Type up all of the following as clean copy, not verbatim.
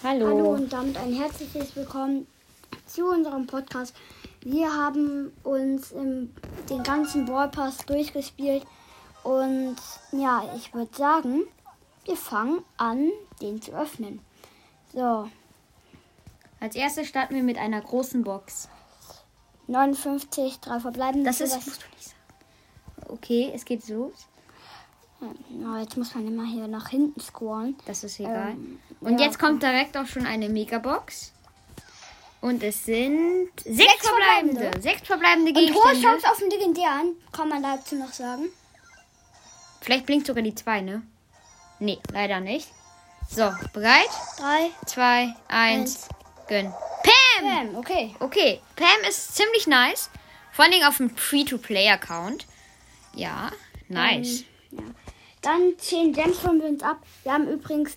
Hallo. Hallo und damit ein herzliches Willkommen zu unserem Podcast. Wir haben uns den ganzen Ballpass durchgespielt und ja, ich würde sagen, wir fangen an, den zu öffnen. So, Als erstes starten wir mit einer großen Box. 59, 3 verbleiben. Das ist... musst du nicht sagen. Okay, es geht los. Ja, jetzt muss man immer hier nach hinten scrollen. Das ist egal. Und ja, jetzt kommt direkt auch schon eine Megabox. Und es sind 6 verbleibende. 6 verbleibende Und hohe Gegenstände. Chance auf den Legendären, kann man dazu noch sagen. Vielleicht blinkt sogar die 2, ne? Nee, leider nicht. So, bereit? 3, 2, 1, gönn. Pam! okay. Okay, Pam ist ziemlich nice. Vor allem auf dem Free-to-Play-Account. Ja, nice. Ja. Dann 10 Gems holen wir uns ab. Wir haben übrigens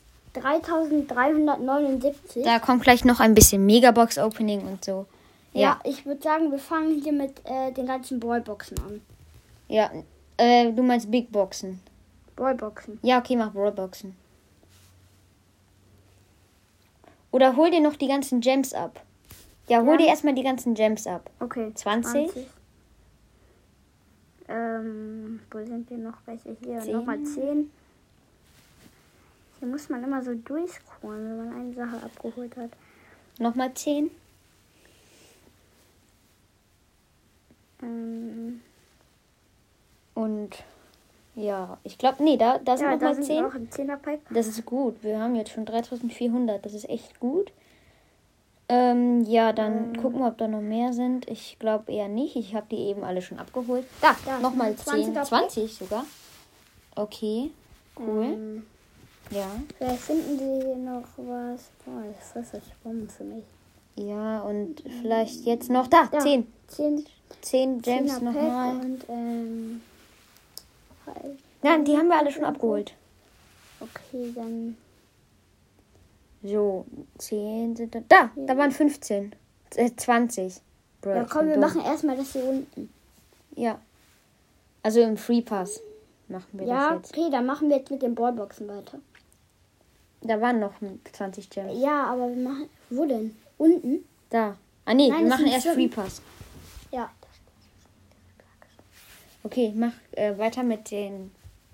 3379. Da kommt gleich noch ein bisschen Megabox-Opening und so. Ja, ich würde sagen, wir fangen hier mit den ganzen Ballboxen an. Ja, du meinst Big Boxen. Ballboxen. Ja, okay, mach Brawlboxen. Oder hol dir noch die ganzen Gems ab. Ja, hol dir erstmal die ganzen Gems ab. Okay. 20. Wo sind wir noch welche hier? 10. Nochmal 10. Hier muss man immer so durchscrollen, wenn man eine Sache abgeholt hat. Nochmal 10. Und ja, ich glaube, nee, da sind Ja, da nochmal sind 10. noch ein 10er-Pack. Das ist gut. Wir haben jetzt schon 3400. Das ist echt gut. Ja, dann gucken wir, ob da noch mehr sind. Ich glaube eher nicht. Ich habe die eben alle schon abgeholt. Da, Da, nochmal 20er 10. 20 sogar. Okay, cool. Ja. Vielleicht finden die noch was. Boah, das ist das Spannend für mich. Ja, und vielleicht jetzt noch da. 10. 10 Gems 10er nochmal. Pack und halt. Nein, die haben wir alle schon abgeholt. Okay, dann. So, 10 sind da. Da waren 15. 20. Bro, Ja, komm, wir machen erstmal das hier unten. Ja. Also im Free Pass machen wir Ja, das jetzt. okay, dann machen wir jetzt mit den Ballboxen weiter. Da waren noch 20 Gems. Ja, aber wir machen. Wo denn? Unten? Da. Ah nee, Nein, wir das machen ist erst nicht Free Pass. Ja. Okay, mach weiter mit den...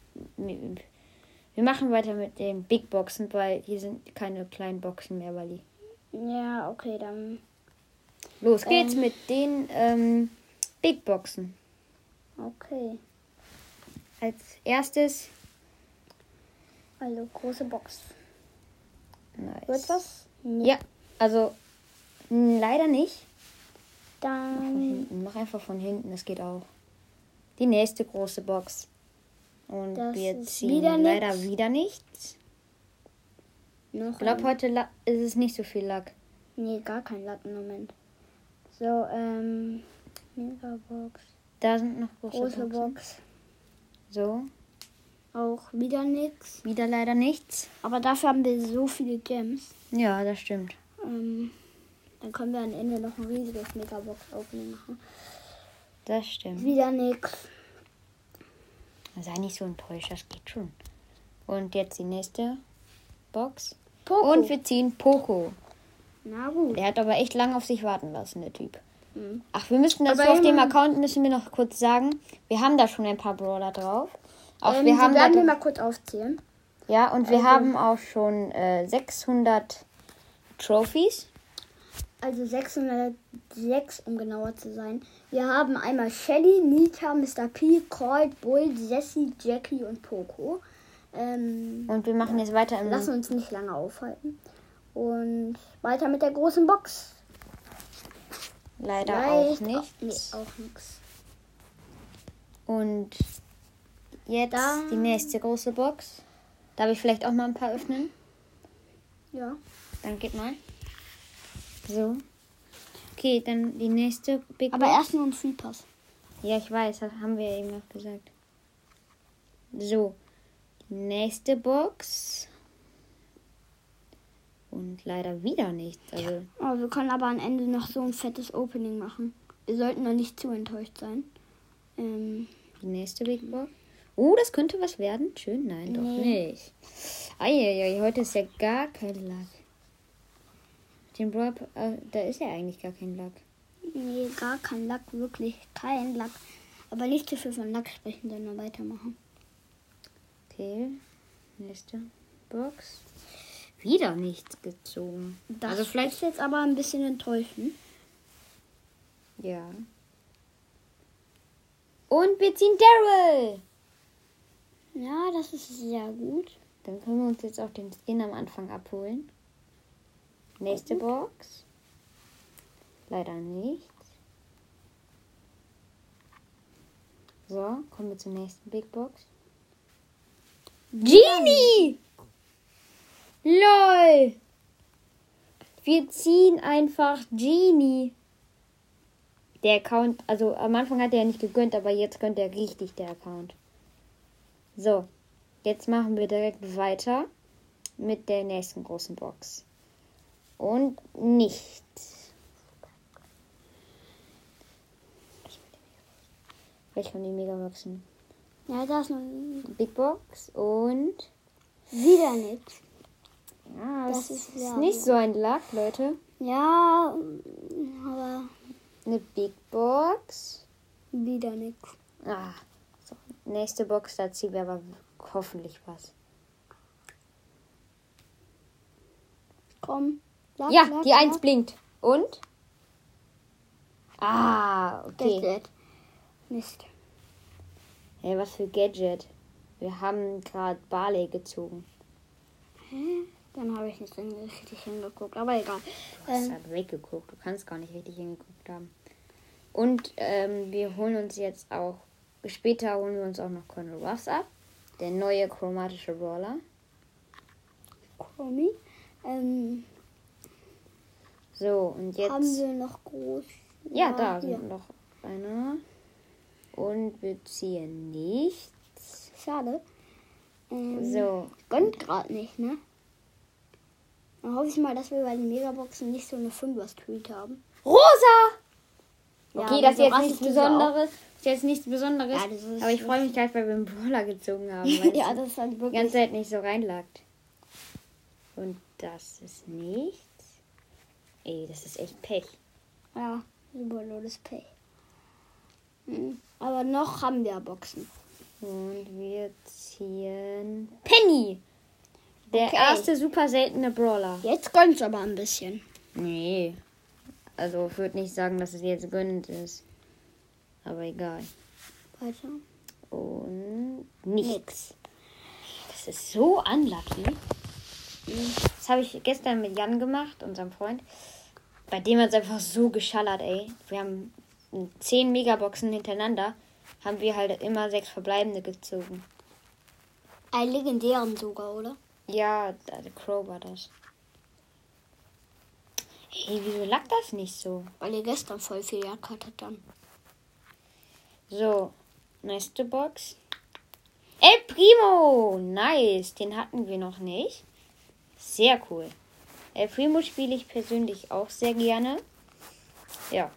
Wir machen weiter mit den Big Boxen, weil hier sind keine kleinen Boxen mehr, weil die... Ja, okay, dann. Los geht's mit den Big Boxen. Okay. Als erstes... Also große Box. Nice. Wird was? Ja, also leider nicht. Von Dann. hinten. Mach einfach von hinten, das geht auch. Die nächste große Box. Und Das wir ist ziehen wieder leider nichts. wieder nichts. Noch Ich glaube, heute ist es nicht so viel Lack. Nee, gar kein Lack im Moment. So, Megabox. Da sind noch Große Boxen. Box. So, Auch wieder nix. wieder leider nichts. Aber dafür haben wir so viele Gems. Ja, das stimmt. Dann können wir am Ende noch ein riesiges Megabox-Opening machen. Das stimmt. Wieder nix. Sei nicht so enttäuscht, das geht schon. Und jetzt die nächste Box. Poco. Und wir ziehen Poco. Na gut. Der hat aber echt lange auf sich warten lassen, der Typ. Mhm. Ach, wir müssen dazu Aber auf dem jemand- Account müssen wir noch kurz sagen, wir haben da schon ein paar Brawler drauf. Auch wir wir haben da, werden wir mal kurz aufzählen. ja, und wir haben auch schon 600 Trophies. Also 606, um genauer zu sein. Wir haben einmal Shelly, Nita, Mr. P, Colt, Bull, Jessie, Jackie und Poco. Und wir machen jetzt weiter im... Lassen uns nicht lange aufhalten. Und weiter mit der großen Box. Leider Vielleicht auch nichts. Nee, auch nichts. Und jetzt Dann- die nächste große Box. Darf ich vielleicht auch mal ein paar öffnen? Ja. Dann geht mal. So. Okay, dann die nächste Big Aber Box. erst nur im Free Pass. Ja, ich weiß, das haben wir eben noch gesagt. So. Die nächste Box. Und leider wieder nichts. Also, Oh, wir können aber am Ende noch so ein fettes Opening machen. Wir sollten noch nicht zu enttäuscht sein. die nächste Big Box. Das könnte was werden. Schön, nein, doch Nee. nicht. Eieiei, heute ist ja gar kein Lack. den Brawl, da ist ja eigentlich gar kein Lack. Nee, gar kein Lack, wirklich kein Lack. Aber nicht zu viel von Lack sprechen, sondern weitermachen. Okay, nächste Box. Wieder nichts gezogen. Das also vielleicht ist jetzt aber ein bisschen enttäuschend. Ja. Und wir ziehen Daryl. Ja, das ist sehr gut. Dann können wir uns jetzt auch den Skin am Anfang abholen. Nächste Box. Leider nichts. So, kommen wir zur nächsten Big Box. Genie! LOL! Wir ziehen einfach Genie. Der Account, also am Anfang hat er ja nicht gegönnt, aber jetzt gönnt er richtig, der Account. So, jetzt machen wir direkt weiter mit der nächsten großen Box. Und nichts. Welche von den Megaboxen? Ja, da ist noch Big Box und wieder nichts. ja, Das ist ist nicht so ein Lack, Leute. Ja, aber Eine Big Box. wieder nichts. Ah, so. Nächste Box, da ziehen wir aber hoffentlich was. Komm. Lack, Ja, Lack, die 1 Lack. blinkt. Und? Ah, okay. Gadget. Mist. Hey, was für Gadget. Wir haben gerade Barley gezogen. Hä? Dann habe ich nicht richtig hingeguckt, aber egal. Du hast halt weggeguckt. Du kannst gar nicht richtig hingeguckt haben. Und wir holen uns jetzt auch, später holen wir uns auch noch Colonel Ruffs ab. Der neue chromatische Brawler. Chromie. So, und jetzt... Haben wir noch groß? ja, da hier. sind noch einer. Und wir ziehen nichts. Schade. So, Gönnt gerade nicht, ne? Dann hoffe ich mal, dass wir bei den Megaboxen nicht so eine 5er-Street haben. Rosa! Ja, Okay, das ist so jetzt raste nichts ich diese auch. Besonderes. Ist jetzt nichts Besonderes. Ja, das ist- aber ich freue mich gleich, weil wir einen Brawler gezogen haben. Weil Ja, es das ist halt die wirklich... ganze Zeit nicht so reinlagt. Und das ist nichts. Ey, das ist echt Pech. Ja, super lodes Pay. Aber noch haben wir Boxen. Und wir ziehen Penny. Der Okay. erste super seltene Brawler. Jetzt gönnt's aber ein bisschen. Nee. Also ich würde nicht sagen, dass es jetzt gönnend ist. Aber egal. Weiter. Und nichts. Das ist so unlucky. Das habe ich gestern mit Jan gemacht, unserem Freund. Bei dem hat es einfach so geschallert, ey. Wir haben 10 Megaboxen hintereinander. Haben wir halt immer 6 verbleibende gezogen. Einen legendären sogar, oder? Ja, der Crow war das. Hey, wieso lag das nicht so? Weil ihr gestern voll viel Jagd hattet dann. So, nächste Box. El Primo! Nice, den hatten wir noch nicht. Sehr cool. El Primo spiele ich persönlich auch sehr gerne. Ja.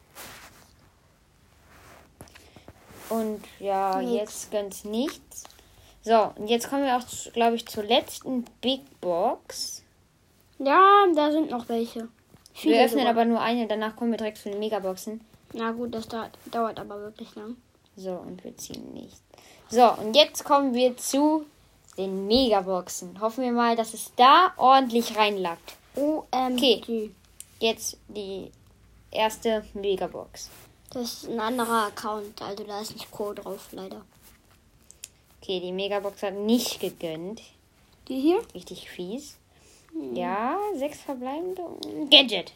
Und ja, Nix. jetzt ganz nichts. So, und jetzt kommen wir auch, glaube ich, zur letzten Big Box. Ja, da sind noch welche. Viele Wir öffnen sogar. aber nur eine, danach kommen wir direkt zu den Megaboxen. Na gut, das dauert aber wirklich lang. So, und wir ziehen nicht. So, und jetzt kommen wir zu den Megaboxen. Hoffen wir mal, dass es da ordentlich reinlackt. OMG. Jetzt die erste Megabox. Das ist ein anderer Account, also da ist nicht Code drauf, leider. Okay, die Megabox hat nicht gegönnt. Die hier? Richtig fies. Ja, 6 verbleibende. Gadget.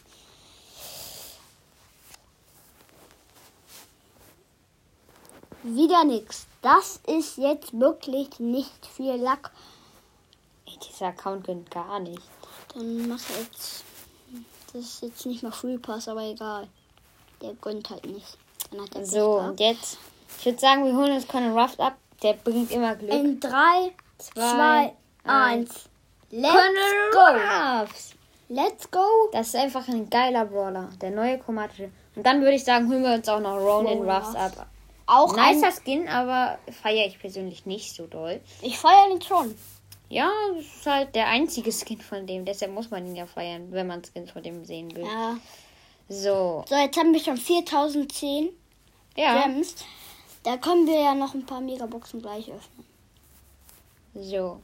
Wieder nix. Das ist jetzt wirklich nicht viel Lack. Ey, dieser Account gönnt gar nicht. Dann mach jetzt. Das ist jetzt nicht mal Free Pass, aber egal. Der gönnt halt nicht. Dann hat er Pech So, gehabt. und jetzt, ich würde sagen, wir holen uns Conor Ruffs ab. Der bringt immer Glück. In 3, 2, 1. Let's Conor go! Ruffs. Let's go! Das ist einfach ein geiler Brawler. Der neue chromatische. Und dann würde ich sagen, holen wir uns auch noch Ronan Ronan Ruffs Ruffs. ab. Auch Nicer Skin, aber feiere ich persönlich nicht so doll. Ich feiere ihn schon. Ja, das ist halt der einzige Skin von dem. Deshalb muss man ihn ja feiern, wenn man Skins von dem sehen will. Ja. So. So, jetzt haben wir schon 4010 Ja. Gems. Da können wir ja noch ein paar Megaboxen gleich öffnen. So.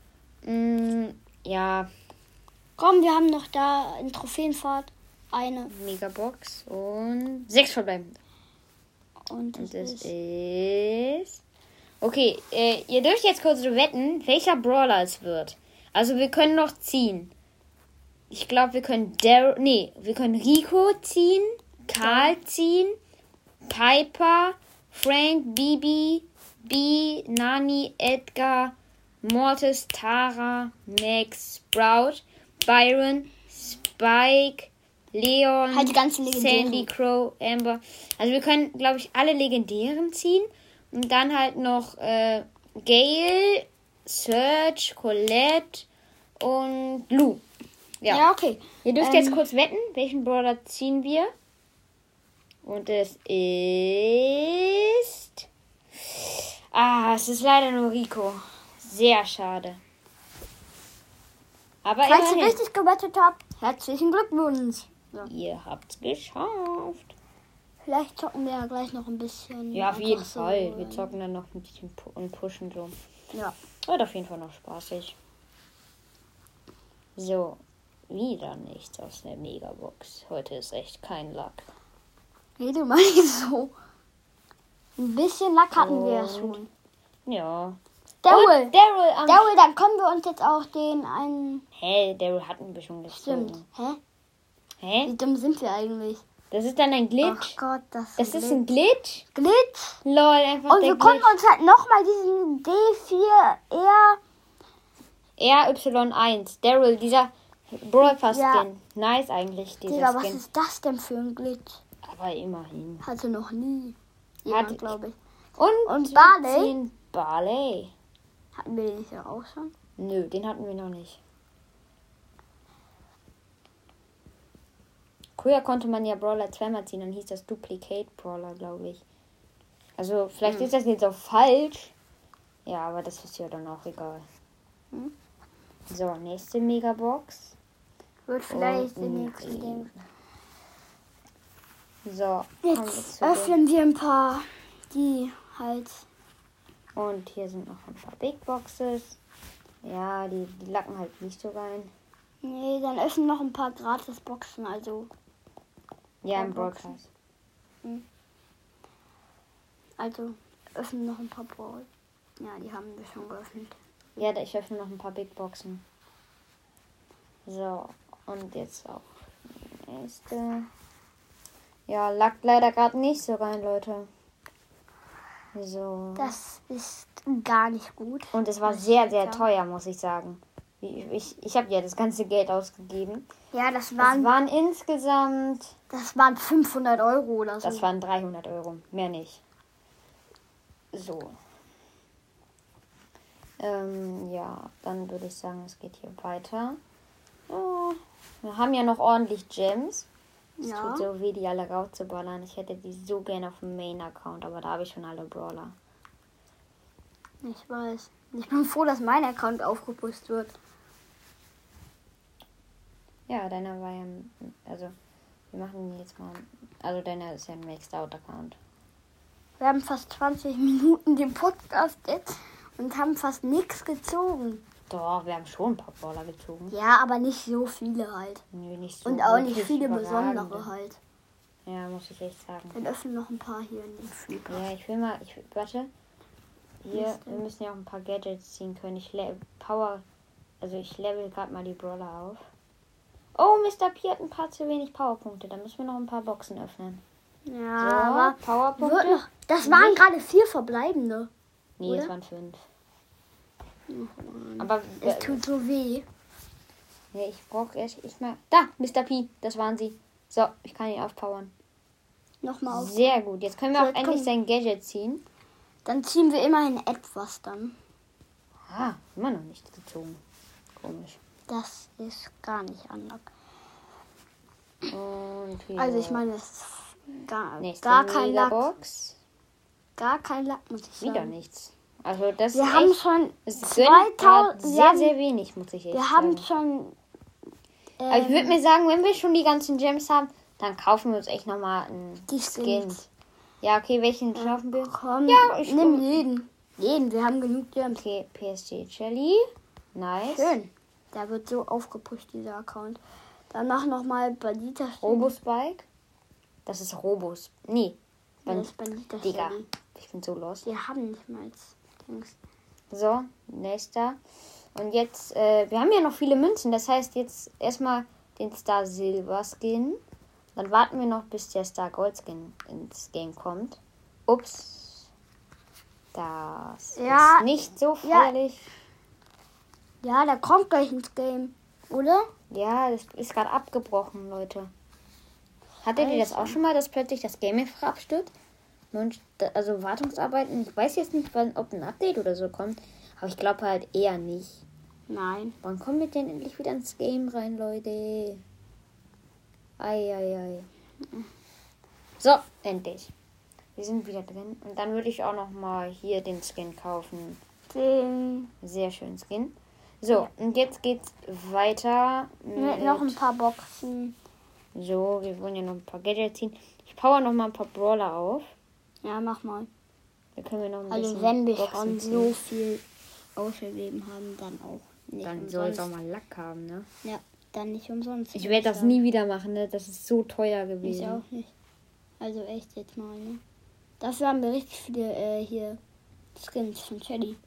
Ja, Komm, wir haben noch da in Trophäenfahrt eine. Megabox und 6 verbleibende. Und Und das das ist ist... Okay, ihr dürft jetzt kurz wetten, welcher Brawler es wird. Also wir können noch ziehen. Ich glaube, wir können wir können Rico ziehen, Karl ziehen, Piper, Frank, Bibi, B, Nani, Edgar, Mortis, Tara, Max, Sprout, Byron, Spike, Leon, Halt die ganzen Legendären. Sandy, Crow, Amber. Also wir können, glaube ich, alle Legendären ziehen. Und dann halt noch Gale, Serge, Colette und Lou. Ja. okay. Ihr dürft jetzt kurz wetten, welchen Brawler ziehen wir. Und es ist... es ist leider nur Rico. Sehr schade. Aber Falls ihr immerhin, richtig gewettet habt, herzlichen Glückwunsch. So. ihr habt's geschafft. Vielleicht zocken wir ja gleich noch ein bisschen. Ja, auf Einfach jeden so. Fall. Wir zocken dann noch ein bisschen und pushen so. Ja. Wird auf jeden Fall noch spaßig. So, wieder nichts aus der Megabox. Heute ist echt kein Lack. Nee, du meinst so. Ein bisschen Lack hatten wir ja Und- schon. Ja. Daryl. Und Daryl am... Daryl, dann können wir uns jetzt auch den einen... Hä, Daryl hatten wir schon gezogen. Stimmt. Hä? Hä? Wie dumm sind wir eigentlich? Das ist dann ein Ach Glitch. Gott, das Das ist ein Glitch? Glitch. Lol, einfach Und der wir konnten Glitch. uns halt nochmal diesen D4R... RY1. Daryl, dieser Brawl Pass Ja. Skin. Nice eigentlich, dieser Digga, was Skin. ist das denn für ein Glitch? Aber immerhin. Hatte noch nie jemand, Hat- glaube ich. Und wir Barley? ziehen Barley. Hatten wir den nicht auch schon? Nö, den hatten wir noch nicht. Früher konnte man ja Brawler zweimal ziehen, dann hieß das Duplicate Brawler, glaube ich. Also vielleicht ist das jetzt auch falsch. Ja, aber das ist ja dann auch egal. Hm. So, nächste Megabox. Wird vielleicht Und der ein nächste Riesen. Ding. So, kommen wir Jetzt zu dem. öffnen wir ein paar, die halt... Und hier sind noch ein paar Big Boxes. Ja, die lacken halt nicht so rein. Nee, dann öffnen noch ein paar Gratis-Boxen, also... Ja, im Boxen. Broadcast. Also öffnen noch ein paar Brawl. Ja, die haben wir schon geöffnet. Ja, ich öffne noch ein paar Big Boxen. So, und jetzt auch die nächste. Ja, lackt leider gerade nicht so rein, Leute. So. Das ist gar nicht gut. Und es war sehr, sehr teuer, muss ich sagen. Ich habe ja das ganze Geld ausgegeben. Ja, das Es waren waren insgesamt... 500 Euro oder so. Das waren 300 Euro, mehr nicht. So. Ja, dann würde ich sagen, es geht hier weiter. Oh, wir haben ja noch ordentlich Gems. Es Ja. tut so weh, die alle rauszuballern. Ich hätte die so gerne auf dem Main-Account, aber da habe ich schon alle Brawler. Ich weiß. Ich bin froh, dass mein Account aufgepusht wird. Ja, deiner war ja... Also, wir machen ihn jetzt mal... Also, deiner ist ja ein Maxed-Out-Account. Wir haben fast 20 Minuten den Podcast jetzt und haben fast nichts gezogen. Doch, wir haben schon ein paar Brawler gezogen. Ja, aber nicht so viele halt. Nö, nicht so Und auch nicht wirklich viele überragende. besondere halt. Ja, muss ich echt sagen. Dann öffnen noch ein paar hier in den Free Pass. Ja, warte. Hier, wir müssen ja auch ein paar Gadgets ziehen können. Ich level gerade mal die Brawler auf. Oh, Mr. P hat ein paar zu wenig Powerpunkte. Da müssen wir noch ein paar Boxen öffnen. Ja, So, aber Powerpunkte. wird noch, das waren gerade 4 verbleibende. Nee, es oder? waren 5. Aber Es tut so weh. ja, ich brauche erst mal... Da, Mr. P, das waren sie. So, ich kann ihn aufpowern. Nochmal auf. Sehr gut. Jetzt können wir So, auch jetzt endlich kommt- sein Gadget ziehen. Dann ziehen wir immerhin etwas dann. Immer noch nichts gezogen. Komisch. Das ist gar nicht anders. Und hier Also ich meine, es ist gar nächste kein Lack. Megabox. Gar kein Lack, muss ich sagen. Wieder nichts. Also das Wir ist haben echt, schon es gönnt grad 2000. sehr, sehr wenig, muss ich echt Wir sagen. haben schon. Aber ich würde mir sagen, wenn wir schon die ganzen Gems haben, dann kaufen wir uns echt nochmal einen Die Skin. Skins. Ja, okay, welchen kaufen wir? Komm, Ja, ich nimm jeden. Jeden, wir haben genug Gems. Okay, PSG Jelly. Nice. Schön. Der wird so aufgepusht, dieser Account. Danach nochmal Bandita. Robospike. Das ist Robos. Nee. Das ist Bandita. Digga, ich bin so lost. Wir haben nicht mal Dings. So, nächster. Und jetzt, wir haben ja noch viele Münzen. Das heißt jetzt erstmal den Star Silver Skin. Dann warten wir noch, bis der Star Gold Skin ins Game kommt. Ups. Das Ja, ist nicht so feierlich. Ja, der kommt gleich ins Game, oder? Ja, das ist gerade abgebrochen, Leute. Hattet ihr das auch schon mal, dass plötzlich das Game einfach abstürzt? Und also Wartungsarbeiten, ich weiß jetzt nicht, ob ein Update oder so kommt, aber ich glaube halt eher nicht. Nein. Wann kommen wir denn endlich wieder ins Game rein, Leute? Ei. So, endlich. Wir sind wieder drin. Und dann würde ich auch noch mal hier den Skin kaufen. Den. Sehr schön Skin. So, und jetzt geht's weiter mit Noch ein paar Boxen. So, wir wollen ja noch ein paar Gadgets ziehen. Ich power noch mal ein paar Brawler auf. Ja, mach mal. Da können wir noch ein Also bisschen wenn wir Boxen schon ziehen. so viel ausgegeben haben, dann auch nicht Dann soll es umsonst. auch mal Lack haben, ne? Ja, dann nicht umsonst. Ich werde das nie wieder machen, ne? Das ist so teuer Ich gewesen. auch nicht. Also echt jetzt mal, ne? Dafür haben wir richtig viele hier Skins von Shelly.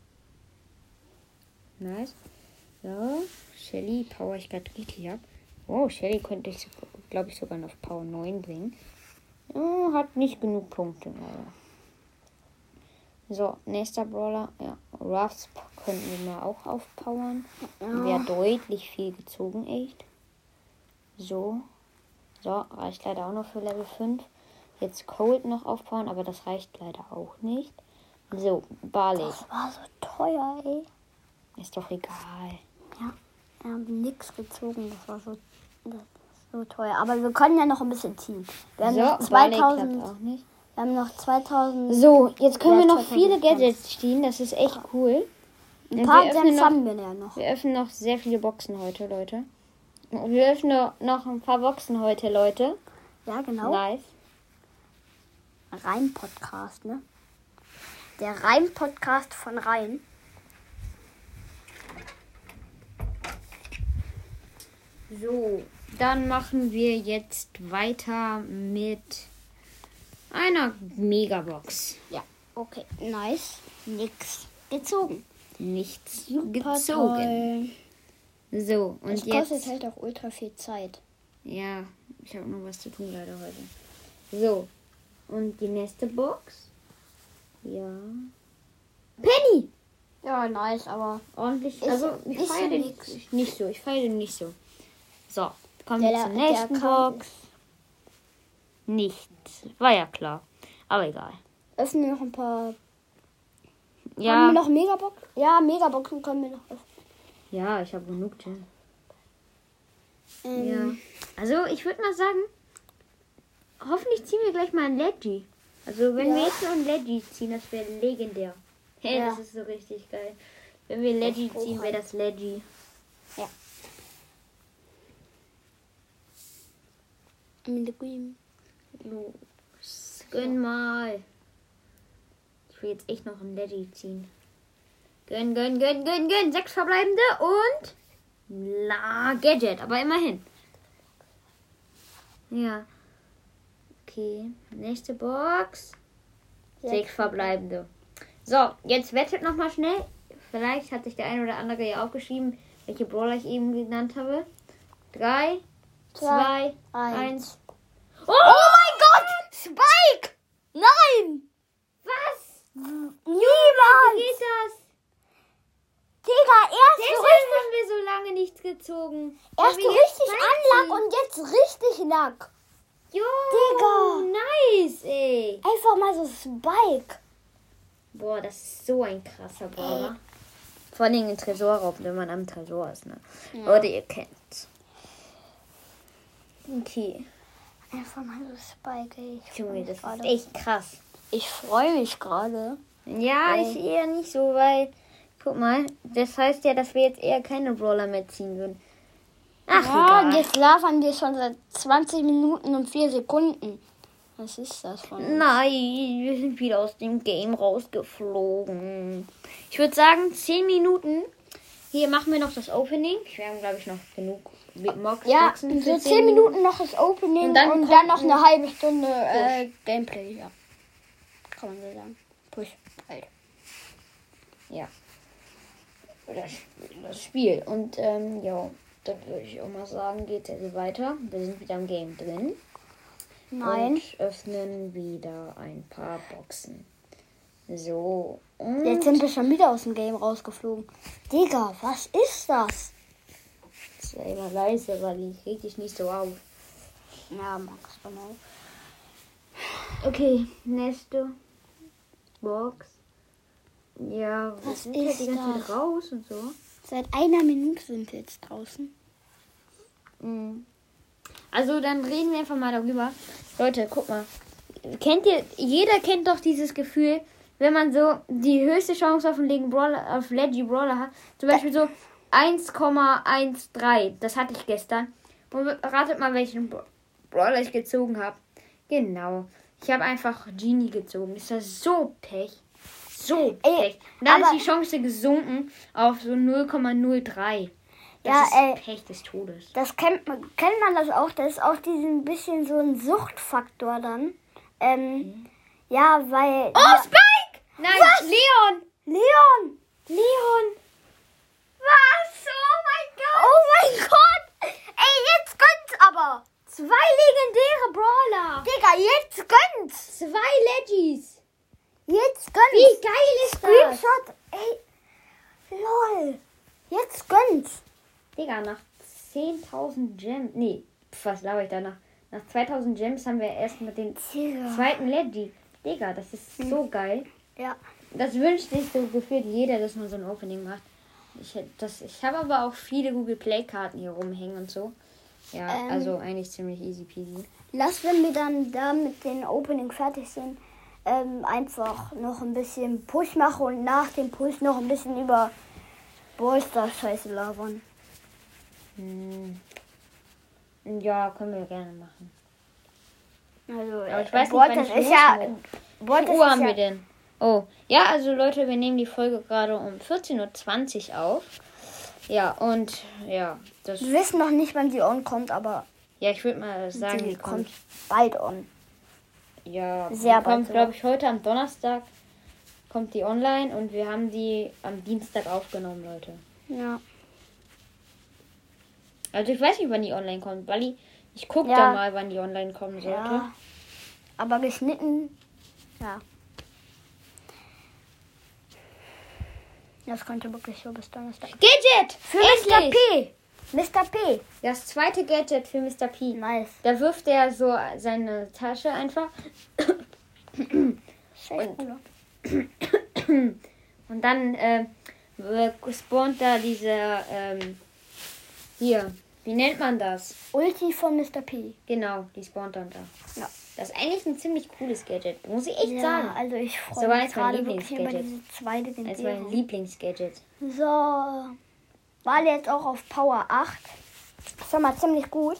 Nice. So, Shelly power ich gerade richtig ab. Oh, Shelly könnte ich, glaube ich, sogar noch auf Power 9 bringen. Oh, hat nicht genug Punkte, leider. So, nächster Brawler. Ja, Ruffs könnten wir mal auch aufpowern. Wäre deutlich viel gezogen, echt. So. So, reicht leider auch noch für Level 5. Jetzt Cold noch aufbauen, aber das reicht leider auch nicht. So, Barley. Das war so teuer, ey. Ist doch egal. Ja, wir haben nichts gezogen. Das war so teuer. Aber wir können ja noch ein bisschen ziehen. Wir haben noch Barley 2000. klappt auch nicht. Wir haben noch 2000. So, jetzt können Ja, wir noch 2000 viele Gadgets ziehen. Das ist echt cool. Ein Und paar wir öffnen Gems noch- haben wir ja noch. Wir öffnen noch sehr viele Boxen heute, Leute. Und wir öffnen noch ein paar Boxen heute, Leute. Ja, genau. Nice. Reim-Podcast, ne? Der Reim-Podcast von Rhein. So, dann machen wir jetzt weiter mit einer Megabox. Ja, okay. Nice. Nix gezogen. Nichts Super gezogen. toll. So, und Es kostet jetzt... halt auch ultra viel Zeit. Ja, ich habe noch was zu tun leider heute. So, und die nächste Box. Ja. Penny! Ja, nice, aber Ordentlich. Ist- Also, ich ist feiere ja den nix. nicht so. Ich feiere den nicht so. So, kommen wir Der- zur der nächsten Account Box. Nichts. War ja klar. Aber egal. öffnen wir noch ein paar. Haben Ja, wir noch Megaboxen? Ja, Megaboxen können wir noch öffnen. ja, ich habe genug. Gin. Ja. Ähm, Also, ich würde mal sagen, hoffentlich ziehen wir gleich mal ein Leggy. Also, wenn Ja. wir jetzt noch ein Leggy ziehen, das wäre legendär. Hey, Ja. das ist so richtig geil. Wenn wir Leggy Das ziehen, wäre das Leggy. Los, gönn mal. Ich will jetzt echt noch ein Leggy ziehen. Gönn. 6 verbleibende und La Gadget, aber immerhin. Ja. Okay, nächste Box. 6 verbleibende. So, jetzt wettet noch mal schnell. Vielleicht hat sich der eine oder andere ja aufgeschrieben, welche Brawler ich eben genannt habe. 3, 2, 1. Oh mein Gott! Spike! Nein! Was? Niemand! Wie geht das? Digga, Deshalb haben wir so lange nichts gezogen. erst Weil so wir jetzt richtig Spike Anlack und jetzt richtig Lack. Jo, Digga. nice, ey. Einfach mal so Spike. Boah, das ist so ein krasser Brawler. Vor allem den Tresorraub, wenn man am Tresor ist, ne? Oder ihr kennt's. Okay. Einfach mal so Spike, ey. Junge, das ist gerade. echt krass. Ich freue mich gerade. Ja, ich eher nicht so, weil, guck mal, das heißt ja, dass wir jetzt eher keine Brawler mehr ziehen würden. Ach, Ja, egal. jetzt labern wir schon seit 20 Minuten und 4 Sekunden. Was ist das von uns? Nein, wir sind wieder aus dem Game rausgeflogen. Ich würde sagen, 10 Minuten. Hier machen wir noch das Opening. Wir haben, glaube ich, noch genug Boxen. Ja, für so 10 Minuten noch das Opening Und dann und kommt dann noch ein eine halbe Stunde Gameplay. Ja, kann man so sagen. Push. Halt. Ja. Das Spiel. Und, ja, dann würde ich auch mal sagen, geht es jetzt weiter. Wir sind wieder im Game drin. Nein. Und öffnen wieder ein paar Boxen. So. Und Jetzt sind wir schon wieder aus dem Game rausgeflogen. Digga, was ist das? sei mal leise, weil ich reg dich nicht so auf. Ja, Max, genau. Okay, nächste Box. Ja, wir Was sind halt ist die ganze Zeit das? raus und so. Seit einer Minute sind wir jetzt draußen. Mhm. Also dann reden wir einfach mal darüber. Leute, guck mal. Jeder kennt doch dieses Gefühl, wenn man so die höchste Chance auf einen Leggy Brawler hat. Zum Beispiel so 1,13. Das hatte ich gestern. Und ratet mal, welchen Brawler ich gezogen habe. Genau. Ich habe einfach Genie gezogen. Ist das so Pech? So Pech. Und dann ist die Chance gesunken auf so 0,03. Das ist Pech des Todes. Das kennt man das auch. Das ist auch diesen bisschen so ein Suchtfaktor dann. Ja, weil... Oh, Spike! Nein, Was? Leon! Leon! Was? Oh mein Gott! Oh mein Gott! Ey, jetzt gönnt's aber! 2 legendäre Brawler! Digga, jetzt gönnt's! 2 Leggies! Jetzt gönnt's! Wie geil ist das? Screenshot! Ey, lol! Jetzt gönnt's! Digga, nach 10.000 Gems... Nee, was laber ich da? Nach 2.000 Gems haben wir erst mit den Digga. zweiten Leggy. Digga, das ist so geil. Ja. Das wünscht sich so gefühlt jeder, dass man so ein Opening macht. Ich habe aber auch viele Google Play Karten hier rumhängen und so. Ja, also eigentlich ziemlich easy peasy. Lass, wenn wir dann da mit den Opening fertig sind, einfach noch ein bisschen Push machen und nach dem Push noch ein bisschen über Ballstar-Scheiße labern. Ja, können wir gerne machen. Also, Aber ich weiß nicht, wann ich ist ja... Wie viel Uhr haben wir denn? Oh, ja, also Leute, wir nehmen die Folge gerade um 14.20 Uhr auf. Ja, und ja, das... Wir wissen noch nicht, wann sie on kommt, aber Ja, ich würde mal sagen, sie die kommt... bald on. Ja, Sehr die bald kommt, sogar. glaube ich, heute am Donnerstag kommt die online und wir haben die am Dienstag aufgenommen, Leute. Ja. Also ich weiß nicht, wann die online kommt, weil ich gucke Ja. da mal, wann die online kommen sollte. Ja. Aber geschnitten, ja. Das könnte wirklich so bis Donnerstag. Gadget! Für Mr. Endlich! P! Mr. P! Das zweite Gadget für Mr. P. Nice. Da wirft er so seine Tasche einfach Scheiße. und dann spawnt da dieser hier, wie nennt man das? Ulti von Mr. P. Genau, die spawnt dann da. Ja. Das ist eigentlich ein ziemlich cooles Gadget, muss ich echt Ja, sagen. also ich So freue war mich jetzt mein gerade wirklich über Lieblingsgadget. diese zweite Das war mein Dingierung. Lieblingsgadget. So, war jetzt auch auf Power 8. Ist schon mal ziemlich gut.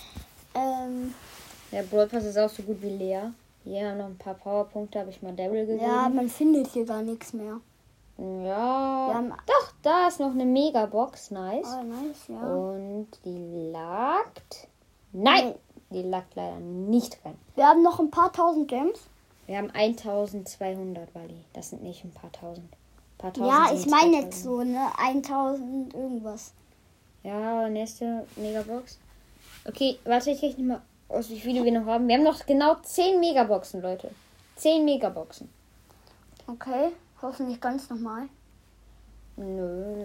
Der Brawl Pass ist auch so gut wie leer. Hier noch ein paar Powerpunkte, habe ich mal Daryl gegeben. Ja, man findet hier gar nichts mehr. Ja. Wir haben- Doch, da ist noch eine Megabox, nice. Oh, nice, ja. Und die lagt. Nein! Die lagt leider nicht rein. Wir haben noch ein paar tausend Gems. Wir haben 1200, Wally. Das sind nicht ein paar tausend. Ein paar tausend Ja, sind ich meine 2000. jetzt so, ne? 1000 irgendwas. Ja, nächste Megabox. Okay, warte, ich rechne mal aus, wie viele wir noch haben. Wir haben noch genau 10 Megaboxen, Leute. 10 Megaboxen. Okay, hoffentlich ganz normal. Nö.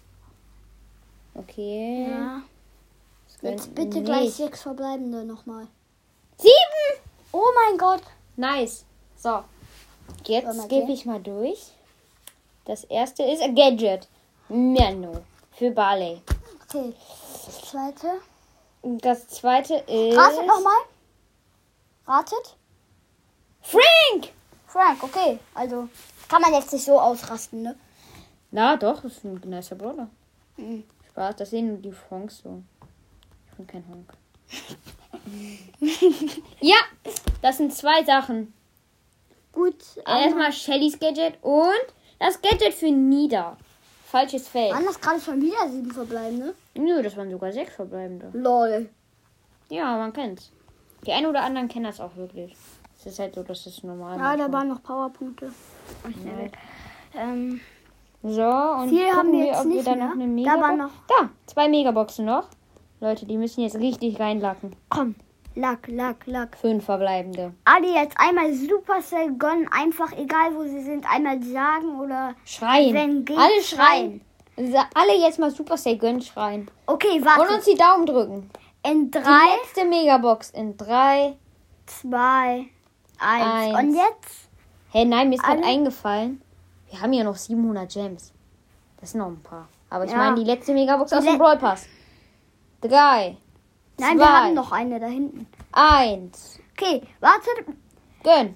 Okay. Ja. Das Jetzt könnte bitte gleich nicht. 6 verbleibende nochmal. 7! Oh mein Gott. Nice. So. Jetzt Wollen wir gebe gehen? ich mal durch. Das erste ist ein Gadget. Mano. Für Barley. Okay. Das zweite. Das zweite ist... Ratet nochmal. Ratet. Frank! Frank, okay. Also Kann man jetzt nicht so ausrasten, ne? Na doch, das ist ein nicer Brawler. Mhm. Spaß, das sehen nur die Honks so. Ich bin kein Honk. Ja, das sind 2 Sachen. Gut. Erstmal Shellys Gadget und das Gadget für Nida. Falsches Feld. Waren das gerade schon wieder 7 verbleibende? Nö, das waren sogar 6 verbleibende. Lol. Ja, man kennt's. Die einen oder anderen kennen das auch wirklich. Es ist halt so, dass es normal ist. Ja, da waren noch Powerpunkte. So, und Viel haben gucken wir jetzt ob wir nicht da mehr. noch eine Da Megabox... waren noch- Da, 2 Megaboxen noch. Leute, die müssen jetzt richtig reinlacken. Komm. Lack. 5 verbleibende. Alle jetzt einmal Supercell gönnen. Einfach egal, wo sie sind. Einmal sagen oder... Schreien. Wenn geht, Alle schreien. Alle jetzt mal Supercell gönnen, schreien. Okay, Und warte. uns die Daumen drücken. In Die 3, letzte Megabox in 3. 2, 1. Und jetzt? Hey, nein, mir ist gerade Alle- eingefallen. Wir haben ja noch 700 Gems. Das sind noch ein paar. Aber ich Ja. meine die letzte Megabox aus Le- dem Brawl Pass. 3, Nein, 2, wir haben noch eine da hinten. 1. Okay, wartet. Gönn.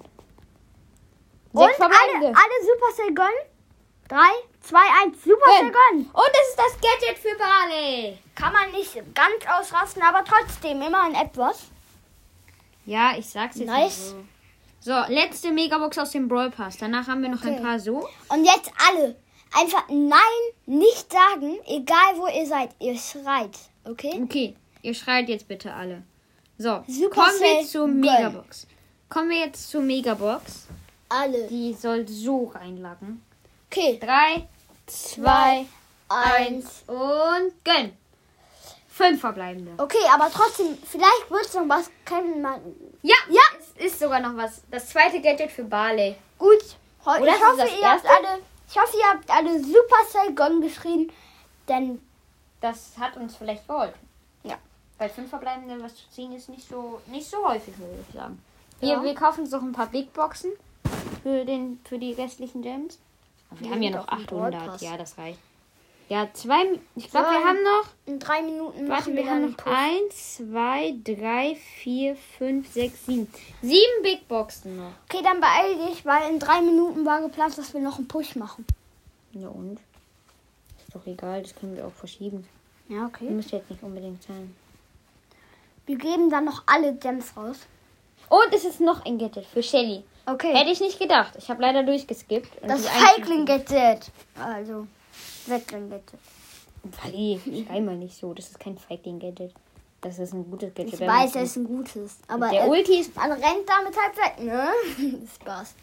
Und 6 verbleibende. alle Supercell gönnen. 3, 2, 1. Supercell gönnen. Und es ist das Gadget für Barley. Kann man nicht ganz ausrasten, aber trotzdem immerhin etwas. Ja, ich sag's jetzt Nice. nicht so. So, letzte Megabox aus dem Brawl Pass. Danach haben wir noch ein Okay. paar so. Und jetzt alle. Einfach nein, nicht sagen, egal wo ihr seid. Ihr schreit, okay? Okay, ihr schreit jetzt bitte alle. So, Supercell kommen wir zur gönn. Megabox. Kommen wir jetzt zur Megabox. Alle. Die soll so reinlacken. Okay. 3, 2, 1 und gönn. 5 verbleibende. Okay, aber trotzdem, vielleicht wird es noch was. Kann man. Ja, es ist sogar noch was. Das zweite Gadget für Barley. Gut. Oder Ich ist es hoffe, das ihr habt erste? alle. Ich hoffe, ihr habt alle Supercell Gong geschrien. Denn Das hat uns vielleicht geholfen. Ja. Weil 5 verbleibende was zu ziehen ist nicht so häufig, würde ich sagen. Ja. Wir kaufen uns noch ein paar Big Boxen für die restlichen Gems. Aber wir haben ja noch auf dem Brawl 800. Pass. Ja, das reicht. Ja, 2. Ich glaube, So, wir haben noch. in 3 Minuten Warte, machen wir haben dann noch Push. 1, 2, 3, 4, 5, 6, 7. 7 Big Boxen noch. Okay, dann beeil dich, weil in 3 Minuten war geplant, dass wir noch einen Push machen. Ja und? Ist doch egal, das können wir auch verschieben. Ja, okay. Muss jetzt nicht unbedingt sein. Wir geben dann noch alle Gems raus. Und es ist noch ein Gadget für Shelly. Okay. Hätte ich nicht gedacht. Ich habe leider durchgeskippt. Und Das die Feigling Gadget. Also, Weckling Gadget. Wally, schrei mal nicht so. Das ist kein Feigling-Gadget. Das ist ein gutes Gadget. Ich wenn man weiß, es es ist ein gutes. Aber Der Ulti ist... man rennt damit halt weg, ne? Spaß.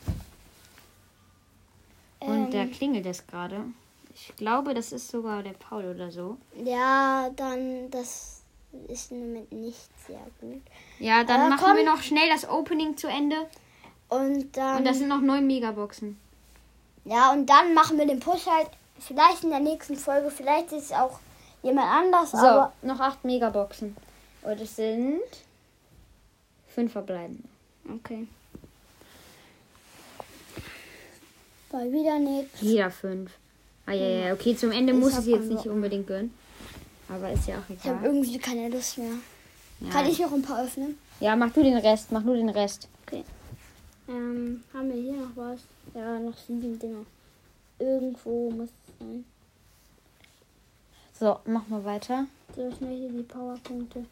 Und da klingelt es gerade. Ich glaube, das ist sogar der Paul oder so. Ja, dann, das ist im Moment nicht sehr gut. Ja, dann machen komm. wir noch schnell das Opening zu Ende. Und dann, Und das sind noch 9 Megaboxen. ja, und dann machen wir den Push halt vielleicht in der nächsten Folge. Vielleicht ist es auch jemand anders, So, aber noch 8 Megaboxen. Und es sind 5 verbleibende. okay. War wieder nichts. Jeder 5. Ah ja, okay, zum Ende Ich muss hab es jetzt also- nicht unbedingt gönnen. Aber ist ja auch Ich habe egal. irgendwie keine Lust mehr. Ja. Kann ich noch ein paar öffnen? Ja, mach du den Rest, mach nur den Rest. Okay. Haben wir hier noch was? Ja, noch 7 Dinger. Irgendwo muss es sein. So, mach mal weiter. So schnell hier die Powerpunkte.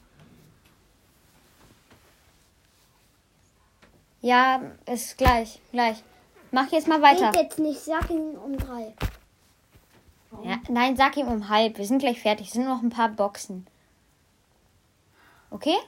Ja, ist gleich. Mach jetzt mal weiter. Geht jetzt nicht, sag ihn um 3. Ja, nein, sag ihm um halb. Wir sind gleich fertig. Es sind noch ein paar Boxen. Okay?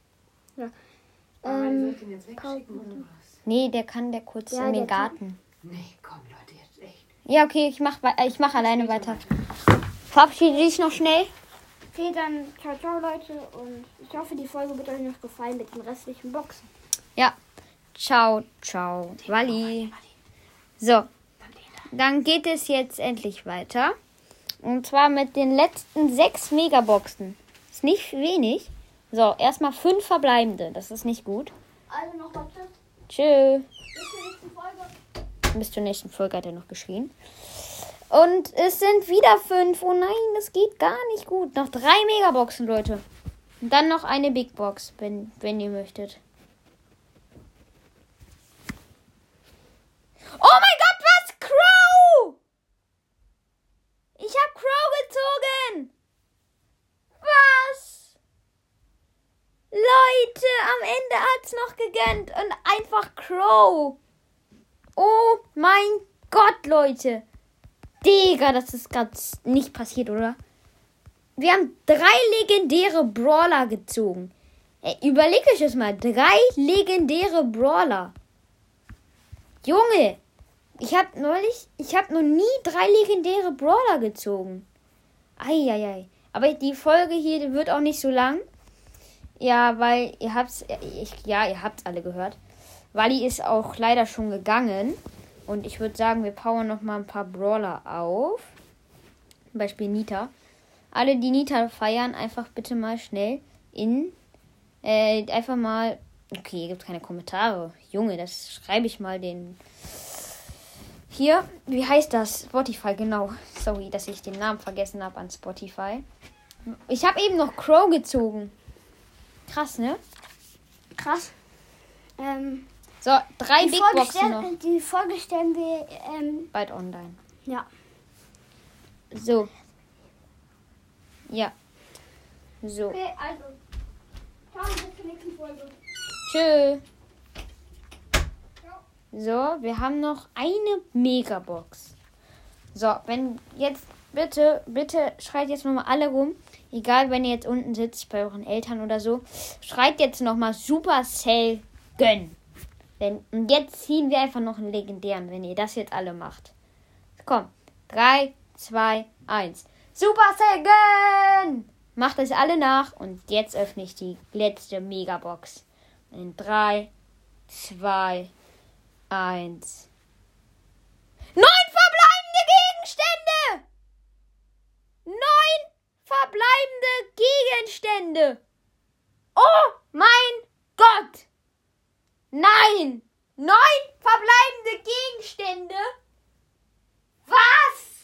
Aber ihr sollt ihn jetzt wegschicken oder was? Nee, der kann der kurz Ja, in den der kann- Garten. Nee, komm Leute, jetzt echt. Ja, okay, ich mach alleine weiter. Verabschiede dich noch schnell. Okay, dann ciao Leute und ich hoffe, die Folge wird euch noch gefallen mit den restlichen Boxen. Ja. Ciao. Wally. So. Dann geht es jetzt endlich weiter. Und zwar mit den letzten 6 Megaboxen. Ist nicht wenig. So, erstmal 5 verbleibende. Das ist nicht gut. Also noch was tschüss. Tschö. Bis zur nächsten Folge. Bis zur nächsten Folge hat er noch geschrien. Und es sind wieder 5. Oh nein, das geht gar nicht gut. Noch 3 Megaboxen, Leute. Und dann noch eine Big Box, wenn ihr möchtet. Oh mein Gott, was? Ich habe Crow gezogen. Was? Leute, am Ende hat's noch gegönnt und einfach Crow. Oh mein Gott, Leute. Digga, das ist gerade nicht passiert, oder? Wir haben 3 legendäre Brawler gezogen. Ey, überlegt euch das mal. 3 legendäre Brawler. Junge, ich habe noch nie 3 legendäre Brawler gezogen. Eieiei. Aber die Folge hier die wird auch nicht so lang. Ja, weil ihr habt's alle gehört. Wally ist auch leider schon gegangen. Und ich würde sagen, wir powern noch mal ein paar Brawler auf. Zum Beispiel Nita. Alle, die Nita feiern, einfach bitte mal schnell einfach mal... Okay, hier gibt es keine Kommentare. Junge, das schreibe ich mal den... Hier, wie heißt das? Spotify, genau. Sorry, dass ich den Namen vergessen habe an Spotify. Ich habe eben noch Crow gezogen. Krass, ne? Krass. So, 3 Big Boxen noch. Die Folge stellen wir Bald online. ja. So. Ja. So. Okay, also. Ciao, bis zur nächsten Folge. Tschö. So, wir haben noch eine Megabox. So, wenn jetzt bitte schreit jetzt nochmal alle rum. Egal, wenn ihr jetzt unten sitzt bei euren Eltern oder so. Schreit jetzt nochmal Supercell gönn. Und jetzt ziehen wir einfach noch einen legendären, wenn ihr das jetzt alle macht. Komm. 3, 2, 1. Supercell gönn! Macht es alle nach. Und jetzt öffne ich die letzte Megabox. In 3, 2, 1. 9 verbleibende Gegenstände! 9 verbleibende Gegenstände! Oh mein Gott! Nein! 9 verbleibende Gegenstände? Was?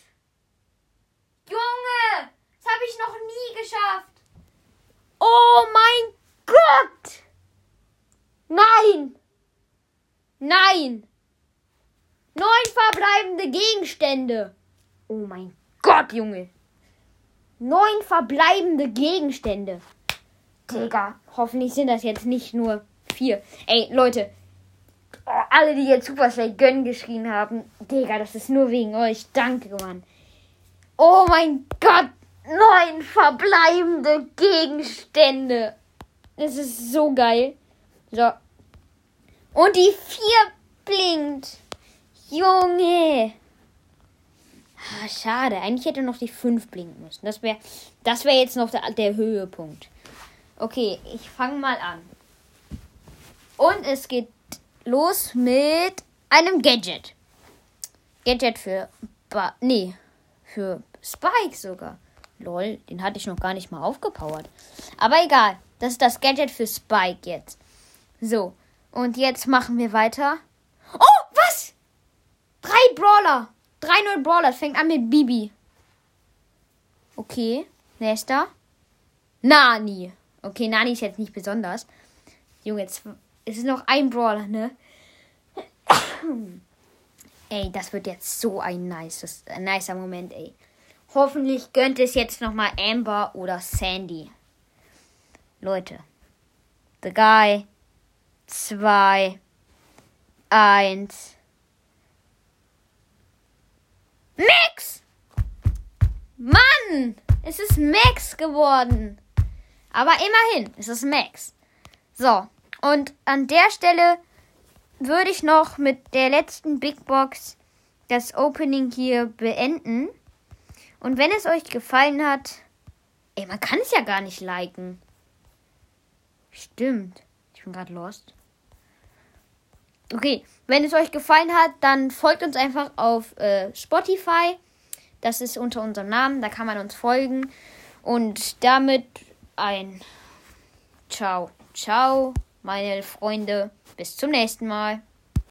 Junge! Das habe ich noch nie geschafft. Oh mein Gott! Nein! Nein! 9 verbleibende Gegenstände. Oh mein Gott, Junge. 9 verbleibende Gegenstände. Digga, hoffentlich sind das jetzt nicht nur 4. Ey, Leute. Alle, die jetzt Supercell gönn geschrien haben. Digga, das ist nur wegen euch. Danke, Mann. Oh mein Gott. 9 verbleibende Gegenstände. Das ist so geil. So. Und die 4 blinkt. Junge. Schade. Eigentlich hätte noch die 5 blinken müssen. Das wär jetzt noch der Höhepunkt. Okay, ich fange mal an. Und es geht los mit einem Gadget. Gadget für Spike sogar. Lol, den hatte ich noch gar nicht mal aufgepowert. Aber egal. Das ist das Gadget für Spike jetzt. So. Und jetzt machen wir weiter. Oh, was? 3 Brawler. 3 neue Brawler. Es fängt an mit Bibi. Okay. Nächster. Nani. Okay, Nani ist jetzt nicht besonders. Junge, jetzt ist es noch ein Brawler, ne? Ey, das wird jetzt so ein nicer Moment, ey. Hoffentlich gönnt es jetzt nochmal Amber oder Sandy. Leute. 3, 2, 1. Max! Mann! Es ist Max geworden. Aber immerhin, es ist Max. So, und an der Stelle würde ich noch mit der letzten Big Box das Opening hier beenden. Und wenn es euch gefallen hat, man kann es ja gar nicht liken. Stimmt, ich bin gerade lost. Okay, wenn es euch gefallen hat, dann folgt uns einfach auf Spotify. Das ist unter unserem Namen, da kann man uns folgen. Und damit ein Ciao, ciao, meine Freunde. Bis zum nächsten Mal.